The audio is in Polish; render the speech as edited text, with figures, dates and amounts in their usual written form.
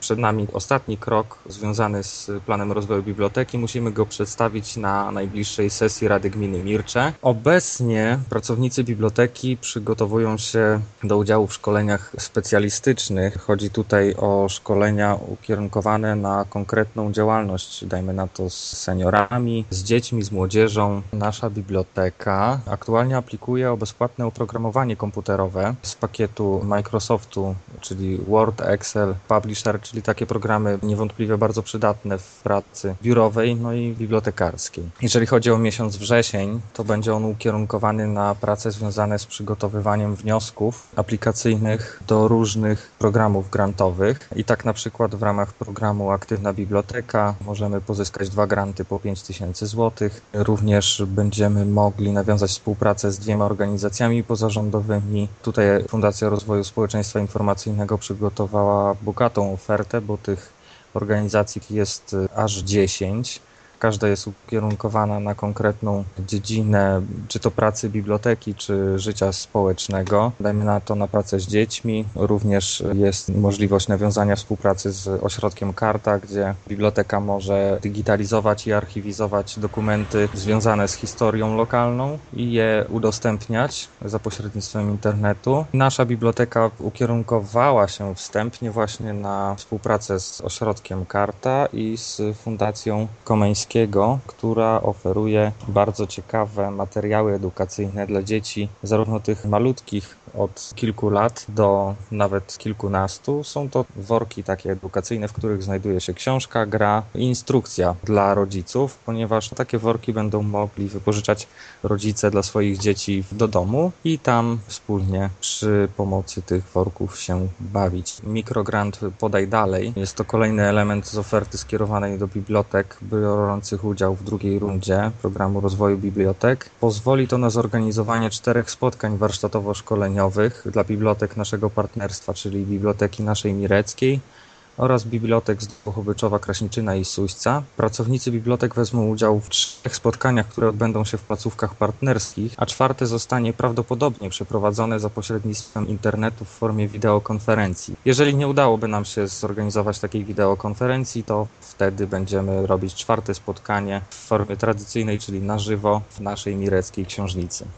przed nami ostatni krok związany z planem rozwoju biblioteki. Musimy go przedstawić na najbliższej sesji Rady Gminy Mircze. Obecnie pracownicy biblioteki przygotowują się do udziału w szkoleniach specjalistycznych. Chodzi tutaj o szkolenia ukierunkowane na konkretną działalność, dajmy na to z seniorami, z dziećmi, z młodzieżą. Nasza biblioteka aktualnie aplikuje o bezpłatne oprogramowanie komputerowe z pakietu Microsoftu, czyli Word, Excel, Publisher, czyli takie programy niewątpliwie bardzo przydatne w pracy biurowej, no i bibliotekarskiej. Jeżeli chodzi o miesiąc wrzesień, to będzie on ukierunkowany na prace związane z przygotowywaniem wniosków aplikacyjnych do różnych programów grantowych. I tak na przykład w ramach programu Aktywna Biblioteka możemy pozyskać 2 granty po 5000 zł. Również będziemy mogli nawiązać współpracę z 2 organizacjami pozarządowymi. Tutaj Fundacja Rozwoju Społeczeństwa Informacyjnego przygotowała bogatą ofertę, bo tych organizacji jest aż 10. Każda jest ukierunkowana na konkretną dziedzinę, czy to pracy biblioteki, czy życia społecznego. Dajmy na to na pracę z dziećmi. Również jest możliwość nawiązania współpracy z ośrodkiem Karta, gdzie biblioteka może digitalizować i archiwizować dokumenty związane z historią lokalną i je udostępniać za pośrednictwem internetu. Nasza biblioteka ukierunkowała się wstępnie właśnie na współpracę z ośrodkiem Karta i z Fundacją Komeńskiego, która oferuje bardzo ciekawe materiały edukacyjne dla dzieci, zarówno tych malutkich od kilku lat do nawet kilkunastu. Są to worki takie edukacyjne, w których znajduje się książka, gra i instrukcja dla rodziców, ponieważ takie worki będą mogli wypożyczać rodzice dla swoich dzieci do domu i tam wspólnie przy pomocy tych worków się bawić. Mikrogrant Podaj Dalej jest to kolejny element z oferty skierowanej do bibliotek biorących udział w drugiej rundzie programu rozwoju bibliotek. Pozwoli to na zorganizowanie 4 spotkań warsztatowo-szkoleniowych dla bibliotek naszego partnerstwa, czyli Biblioteki Naszej Mireckiej oraz bibliotek z Dłuchobyczowa, Kraśniczyna i Suśca. Pracownicy bibliotek wezmą udział w 3 spotkaniach, które odbędą się w placówkach partnerskich, a 4 zostanie prawdopodobnie przeprowadzone za pośrednictwem internetu w formie wideokonferencji. Jeżeli nie udałoby nam się zorganizować takiej wideokonferencji, to wtedy będziemy robić 4 spotkanie w formie tradycyjnej, czyli na żywo w naszej mireckiej książnicy.